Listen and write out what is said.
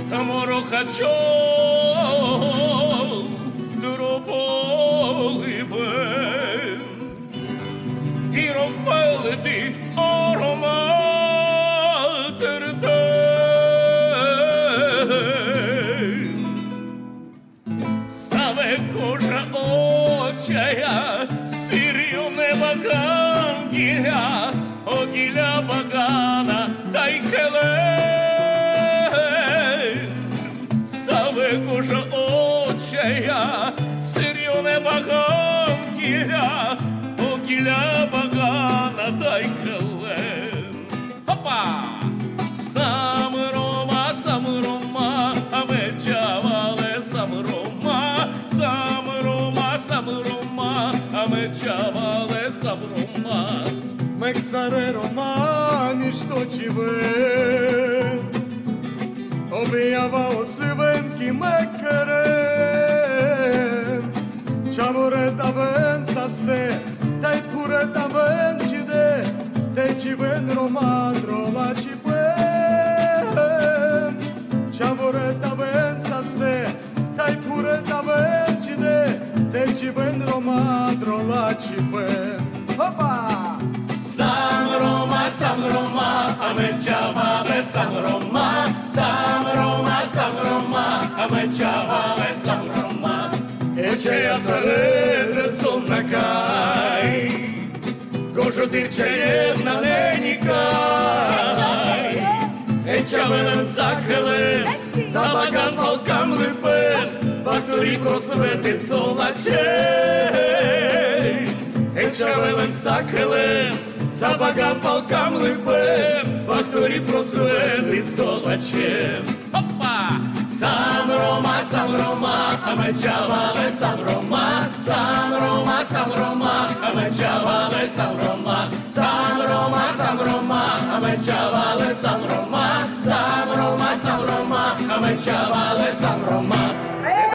Морохачом дрополибем і рофелити ароматердем. Саве кожа очая, сир'ю неба гангіля, огіля багана та й хелен. Саве кожа очая, сир'ю неба гангіля, огіля багана та й хелен. Хопа! Сам Рома, а ми чавали сам Рома, а ми чавали сам Рома. Мексаре Рома, ніщо чівен, обіява оцивенки мекерен, чавурета вен састе, та й пурета вен чіде, те чівен Рома, дрола чіпен, чавурета вен састе, та й пурета вен чіде, те чівен Рома, дрола чіпен. Хопа! Сам Рома, а ми чавали сам Рома, а ми чавали сам Рома. Ечея серед соннакай, кожу дівчаєв на ненікай. Ечавелен закелен, за баган полкам липен, факторі просветить солачей. Ечавелен закелен, за баган полкам липен, факторі просветить солачем. Хопа! Сам Рома, а ми чавали сам Рома, а ми чавали сам Рома, а ми чавали сам Рома, а ми чавали сам Рома.